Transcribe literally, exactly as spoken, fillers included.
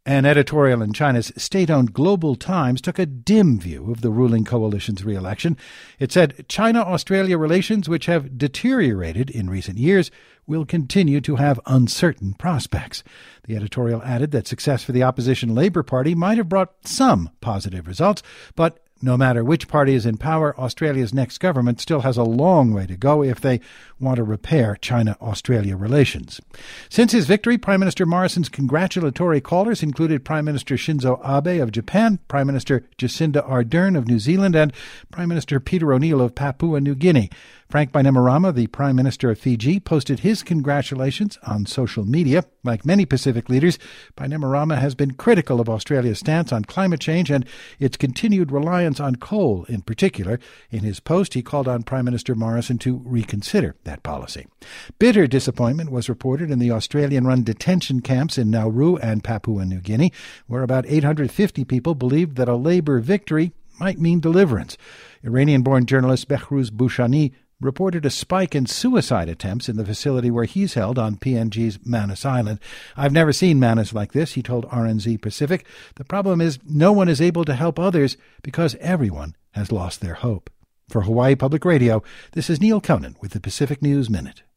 An editorial in China's state-owned Global Times took a dim view of the ruling coalition's re-election. It said China-Australia relations, which have deteriorated in recent years, will continue to have uncertain prospects. The editorial added that success for the opposition Labour Party might have brought some positive results, but no matter which party is in power, Australia's next government still has a long way to go if they want to repair China-Australia relations. Since his victory, Prime Minister Morrison's congratulatory callers included Prime Minister Shinzo Abe of Japan, Prime Minister Jacinda Ardern of New Zealand, and Prime Minister Peter O'Neill of Papua New Guinea. Frank Bainimarama, the Prime Minister of Fiji, posted his congratulations on social media. Like many Pacific leaders, Bainimarama has been critical of Australia's stance on climate change and its continued reliance on coal in particular. In his post, he called on Prime Minister Morrison to reconsider that policy. Bitter disappointment was reported in the Australian-run detention camps in Nauru and Papua New Guinea, where about eight hundred fifty people believed that a Labour victory might mean deliverance. Iranian-born journalist Behrouz Boushani reported a spike in suicide attempts in the facility where he's held on P N G's Manus Island. "I've never seen Manus like this," he told R N Z Pacific. "The problem is no one is able to help others because everyone has lost their hope." For Hawaii Public Radio, this is Neil Conan with the Pacific News Minute.